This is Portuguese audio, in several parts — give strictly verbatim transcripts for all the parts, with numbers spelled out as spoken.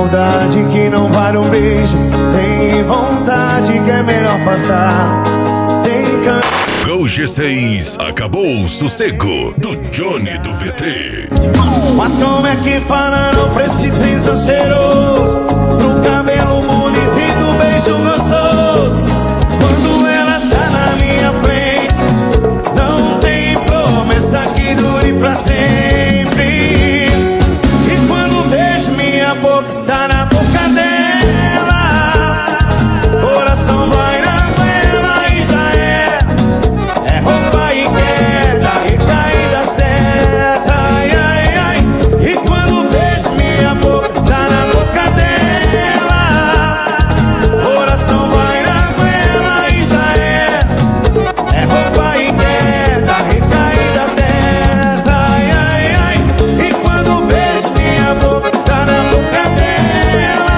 saudade que não vale um beijo. Tem vontade que é melhor passar. Tem can... Gol G seis, acabou o sossego, do Johnny do V T. Mas como é que falando pra esse trisão cheiroso, pro cabelo bonito e do beijo gostoso? Quando ela tá na minha frente, não tem promessa que dure pra sempre. E quando vejo minha boca tá na boca dela, coração vai na goela e já é. É roupa e queda, recaída certa. Ai, ai, ai. E quando vejo minha boca tá na boca dela, coração vai na goela e já é. É roupa e queda, recaída certa. Ai, ai, ai. E quando vejo minha boca tá na boca dela.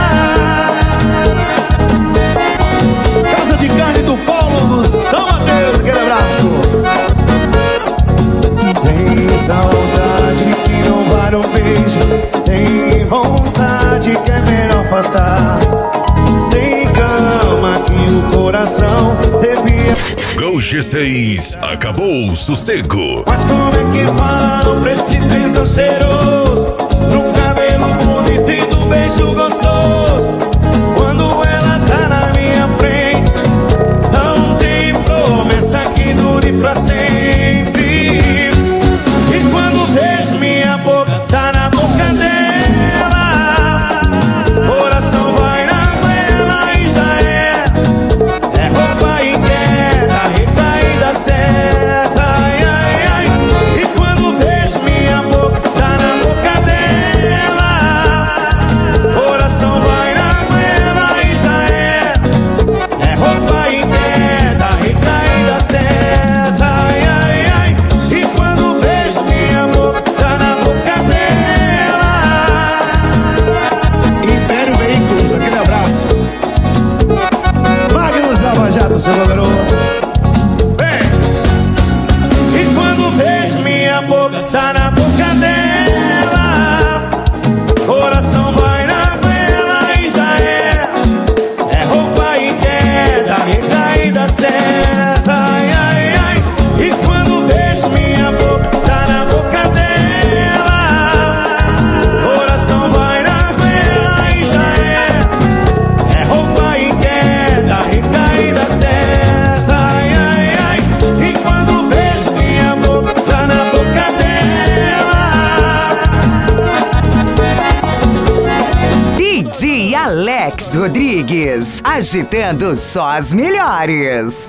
Casa de Carne do Paulo do São Mateus, aquele abraço. Tem saudade que não vale um beijo. Tem vontade que é melhor passar. Tem cama que o coração devia. Gol G seis, acabou o sossego. Mas como é que falam pra esse trisão cheiroso, pro cabelo bonito e do beijo gostoso? Quando ela tá na minha frente, não tem promessa que dure pra sempre. E quando vejo minha boca tá na boca dela, coração vai na goela e já é. É roupa e queda, recaída certa. Ai, ai, ai. E quando vejo minha boca tá na boca dela, coração vai na goela e já é. É roupa e queda, recaída certa. Ai, ai, ai. E quando vejo minha boca tá na boca dela. Império Veículos, aquele abraço. Magnus Lava Jato, seu garoto. Vem! E quando vejo minha boca tá na boca dela, coração vai na goela e já é. É roupa e queda, recaída certa. Ai, ai, ai. E quando vejo minha boca tá na boca dela, coração vai na goela e já é. É roupa e queda, recaída certa. Ai, ai, ai. E quando vejo minha boca tá na boca dela. D J Alex Rodrigues, agitando só as melhores.